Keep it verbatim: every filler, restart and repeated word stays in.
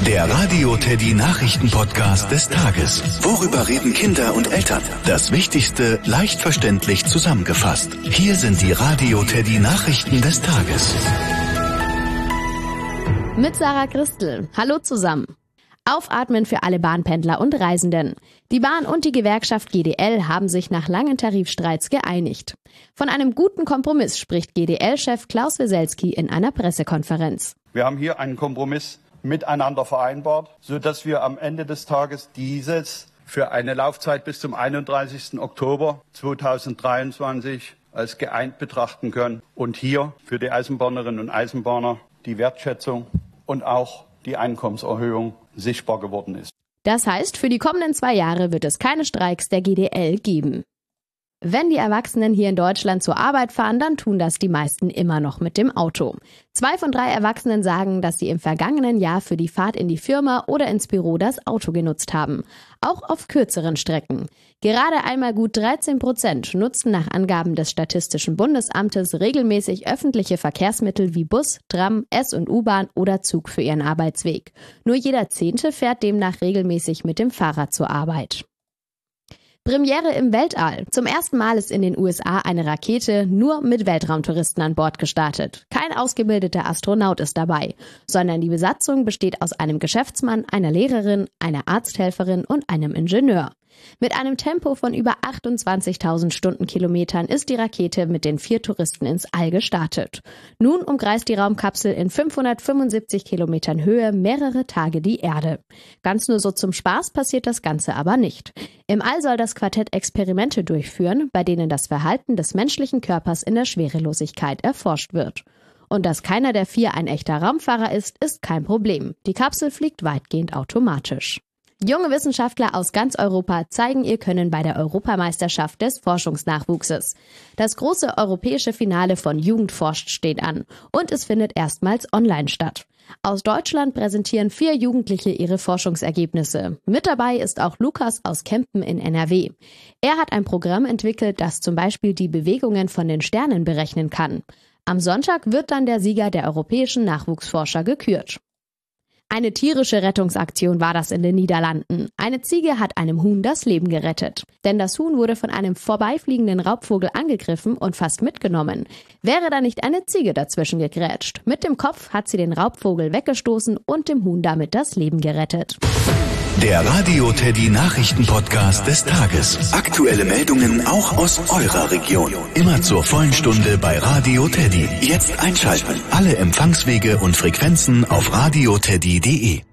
Der Radio Teddy Nachrichten-Podcast des Tages. Worüber reden Kinder und Eltern? Das Wichtigste leicht verständlich zusammengefasst. Hier sind die Radio Teddy Nachrichten des Tages. Mit Sarah Christel. Hallo zusammen. Aufatmen für alle Bahnpendler und Reisenden. Die Bahn und die Gewerkschaft G D L haben sich nach langen Tarifstreits geeinigt. Von einem guten Kompromiss spricht G D L-Chef Klaus Weselski in einer Pressekonferenz. Wir haben hier einen Kompromiss miteinander vereinbart, sodass wir am Ende des Tages dieses für eine Laufzeit bis zum einunddreißigsten Oktober zweitausenddreiundzwanzig als geeint betrachten können und hier für die Eisenbahnerinnen und Eisenbahner die Wertschätzung und auch die Einkommenserhöhung sichtbar geworden ist. Das heißt, für die kommenden zwei Jahre wird es keine Streiks der G D L geben. Wenn die Erwachsenen hier in Deutschland zur Arbeit fahren, dann tun das die meisten immer noch mit dem Auto. Zwei von drei Erwachsenen sagen, dass sie im vergangenen Jahr für die Fahrt in die Firma oder ins Büro das Auto genutzt haben. Auch auf kürzeren Strecken. Gerade einmal gut dreizehn Prozent nutzten nach Angaben des Statistischen Bundesamtes regelmäßig öffentliche Verkehrsmittel wie Bus, Tram, S- und U-Bahn oder Zug für ihren Arbeitsweg. Nur jeder Zehnte fährt demnach regelmäßig mit dem Fahrrad zur Arbeit. Premiere im Weltall. Zum ersten Mal ist in den U S A eine Rakete nur mit Weltraumtouristen an Bord gestartet. Kein ausgebildeter Astronaut ist dabei, sondern die Besatzung besteht aus einem Geschäftsmann, einer Lehrerin, einer Arzthelferin und einem Ingenieur. Mit einem Tempo von über achtundzwanzigtausend Stundenkilometern ist die Rakete mit den vier Touristen ins All gestartet. Nun umkreist die Raumkapsel in fünfhundertfünfundsiebzig Kilometern Höhe mehrere Tage die Erde. Ganz nur so zum Spaß passiert das Ganze aber nicht. Im All soll das Quartett Experimente durchführen, bei denen das Verhalten des menschlichen Körpers in der Schwerelosigkeit erforscht wird. Und dass keiner der vier ein echter Raumfahrer ist, ist kein Problem. Die Kapsel fliegt weitgehend automatisch. Junge Wissenschaftler aus ganz Europa zeigen ihr Können bei der Europameisterschaft des Forschungsnachwuchses. Das große europäische Finale von Jugend forscht steht an und es findet erstmals online statt. Aus Deutschland präsentieren vier Jugendliche ihre Forschungsergebnisse. Mit dabei ist auch Lukas aus Kempen in N R W. Er hat ein Programm entwickelt, das zum Beispiel die Bewegungen von den Sternen berechnen kann. Am Sonntag wird dann der Sieger der europäischen Nachwuchsforscher gekürt. Eine tierische Rettungsaktion war das in den Niederlanden. Eine Ziege hat einem Huhn das Leben gerettet. Denn das Huhn wurde von einem vorbeifliegenden Raubvogel angegriffen und fast mitgenommen. Wäre da nicht eine Ziege dazwischen gegrätscht. Mit dem Kopf hat sie den Raubvogel weggestoßen und dem Huhn damit das Leben gerettet. Der Radio Teddy Nachrichten-Podcast des Tages. Aktuelle Meldungen auch aus eurer Region. Immer zur vollen Stunde bei Radio Teddy. Jetzt einschalten. Alle Empfangswege und Frequenzen auf radioteddy punkt de.